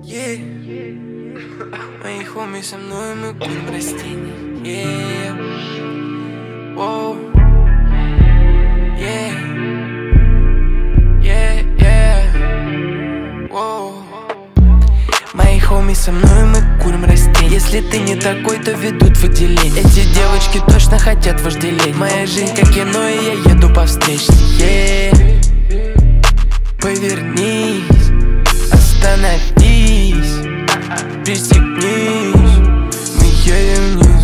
Yeah. Мои хоми со мной, мы курим растения. Yeah. Wow. Yeah. Yeah, yeah. Wow. Мои хоми со мной, мы курим растения. Если ты не такой, то ведут в отделение. Эти девочки точно хотят вожделеть. Моя жизнь как кино, и я еду по встречной. Yeah. Повернись, остановись, пристегнись, мы едем вниз.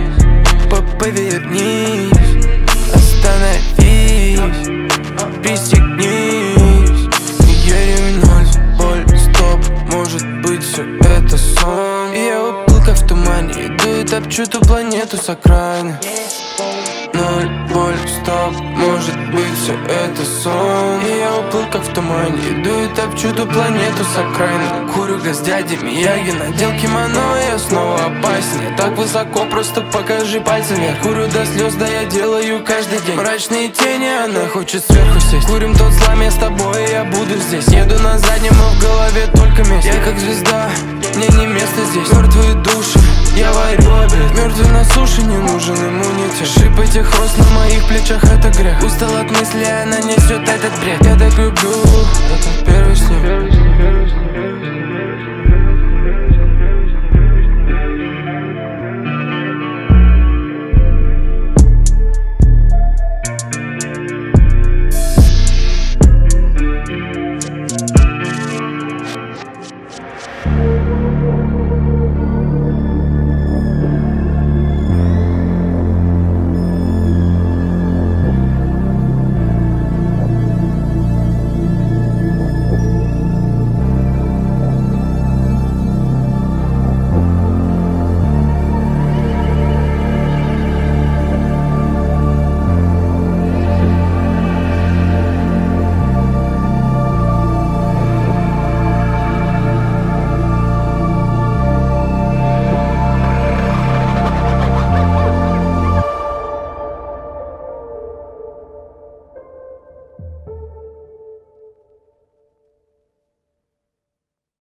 Повернись, остановись, пристегнись, мы едем вниз. Боль, стоп, может быть все это сон. И я уплыл как в тумане, иду и топчу ту планету с окраины. Ноль, боль, стоп, может быть все это сон. И я уплыл как в тумане, иду и топчу ту планету с окраины. Курю газ дяди Мияги, надел кимоно, и я снова опаснее. Так высоко, просто покажи пальцем вверх. Курю до слез, да я делаю каждый день. Мрачные тени, она хочет сверху сесть. Курим тот слам, я с тобой, и я буду здесь. Еду на заднем, а в голове только месть. Я как звезда, мне не место здесь. Мертвые души, я варю обед. Мертвый на суше, не нужен иммунитет. Шип этих роз на моих плечах, это грех. Устал от мысли, она несет этот бред. Я так люблю, это первый